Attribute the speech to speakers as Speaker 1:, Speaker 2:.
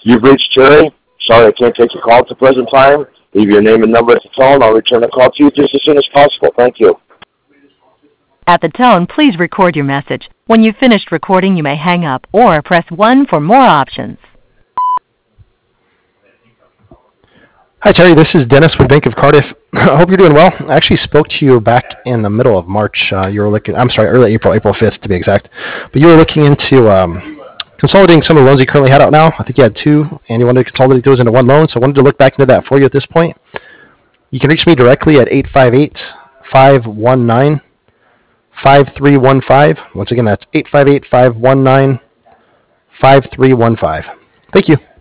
Speaker 1: You've reached Terry. Sorry I can't take your call at the present time. Leave your name and number at the tone. I'll return the call to you just as soon as possible. Thank you.
Speaker 2: At the tone, please record your message. When you've finished recording, you may hang up or press 1 for more options.
Speaker 3: Hi, Terry. This is Dennis with Bank of Cardiff. I hope you're doing well. I actually spoke to you back in the middle of March. Early April 5th to be exact. But you were looking into consolidating some of the loans you currently had out now. I think you had two, and you wanted to consolidate those into one loan. So I wanted to look back into that for you at this point. You can reach me directly at 858-519-5315. Once again, that's 858-519-5315. Thank you.